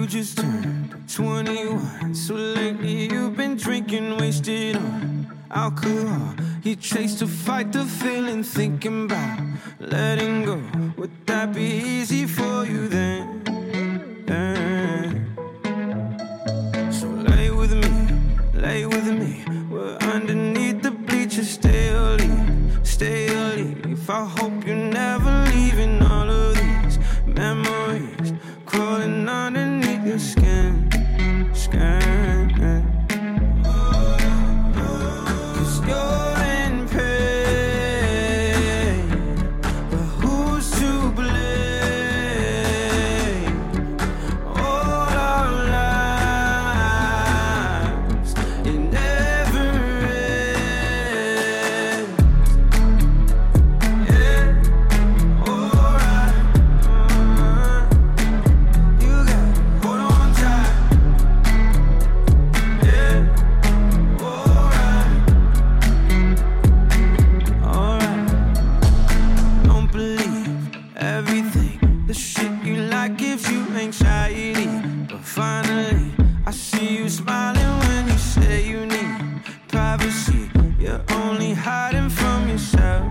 just turned 21, so lately you've been drinking, wasted on alcohol. You chase to fight the feeling, thinking about letting go. Would that be easy for you then? So lay with me. We're underneath the bleachers. Stay or leave. I hope you're never leaving. All of these memories crawling underneath your skin. Cause you're in pain, but who's to blame? All our lives, it never ends. Yeah, alright. You gotta hold on tight. Yeah, alright. Don't believe everything. The shit you like gives you anxiety. But finally, I see you smiling when you say you need privacy. You're only hiding from yourself.